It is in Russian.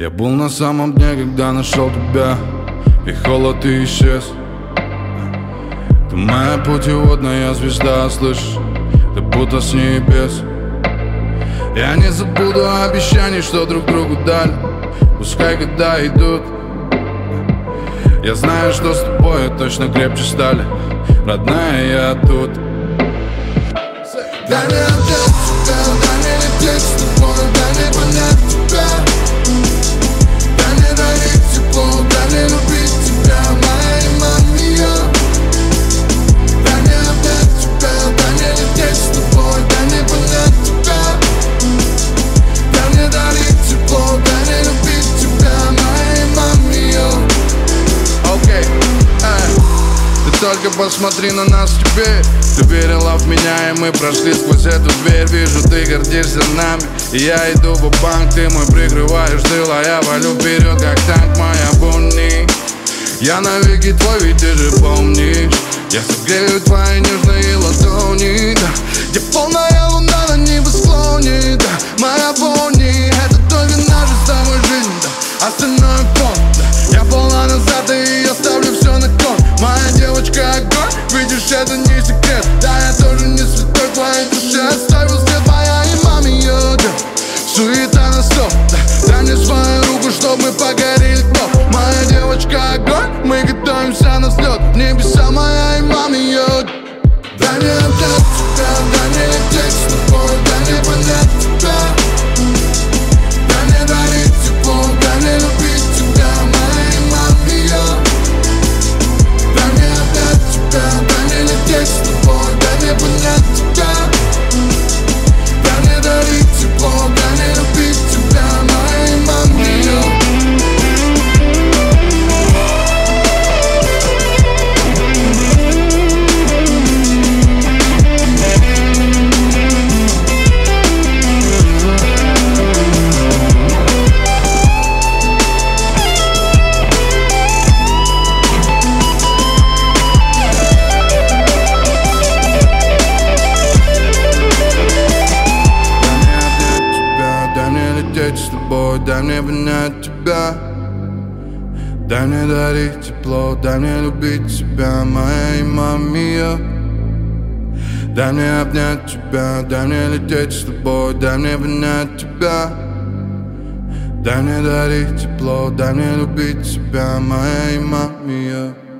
Я был на самом дне, когда нашел тебя, и холод и исчез. Ты моя путеводная звезда, слышишь, ты будто с небес. Я не забуду обещаний, что друг другу дали, пускай года идут. Я знаю, что с тобой точно крепче стали, родная, я тут. Дай мне отдать тебя, дай мне лететь с тобой, дай мне понять тебя. Дай мне дарить тепло, дай мне любить тебя, моя мамия. Дай мне отдать тебя, дай мне лететь с тобой, дай мне понять тебя. Дай мне дарить тепло, дай мне любить тебя, моя мамия. Окей, ты только посмотри на нас теперь. Ты верила в меня, и мы прошли сквозь эту дверь. Вижу, ты гордишься нами, и я иду в банк. Ты мой прикрываешь тыл, а я валю вперед, как танк, моя Бонни. Я навеки твой, ведь ты же помнишь. Я согрею твои нежные ладони, да. Где полная луна на небосклоне, да. Моя Бонни, это только наша с тобой жизнь, да. Остальное фон, да. Я полна назад, и я ставлю все на кон. Моя девочка огонь, видишь, это не секрет. Да, я тоже не святой, твоей душе оставил след, моя и мамия, да. Суета на стоп, да. Дай мне свою руку, чтоб мы погорели вновь. Моя девочка огонь, мы готовимся на взлет. В небеса, моя и мамия. Дай мне отдать тебя, дай мне лететь с тобой, дай мне понять тебя. Дай мне дарить тепло, дай мне любить тебя, моя мамия. Дай мне отдать тебя, дай мне лететь с тобой, дай мне понять тебя. Дай мне дарить тепло, дай мне любить тебя, моя мамия. С тобой, дай мне понять тебя. Дай мне дарить тепло, дай мне любить тебя, моя мамия. Дай мне обнять тебя, дай мне лететь с тобой, дай мне понять тебя. Дай мне дарить тепло, дай мне любить тебя, моя мамия.